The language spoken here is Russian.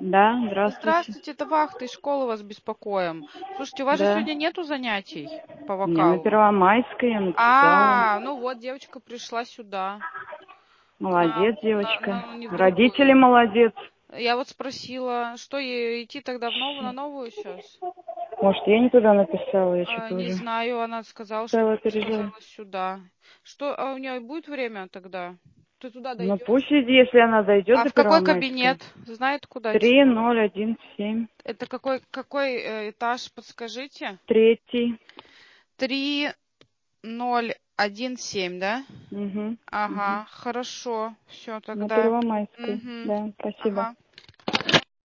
Да, здравствуйте. Здравствуйте, это вахта из школы вас беспокоим. Слушайте, у вас же Да. сегодня нету занятий по Не, на вокалу? Первомайской я написала. Ну вот, девочка пришла сюда, Молодец, девочка. не в Родители другую. молодец. Я вот спросила, что ей идти тогда на новую сейчас? Может, я не туда написала, я что-то Не уже знаю, она сказала, что стала переживать. сказала сюда. Что, у нее будет время тогда? Ты туда Ну дойдешь? пусть, если она дойдет А до в какой Первомайской. кабинет? Знает, куда идти? 3017. Это какой этаж, подскажите? Третий. 3017, да? Угу. Ага, хорошо. Все На тогда. Первомайской. Мгм. Да, спасибо. Ага.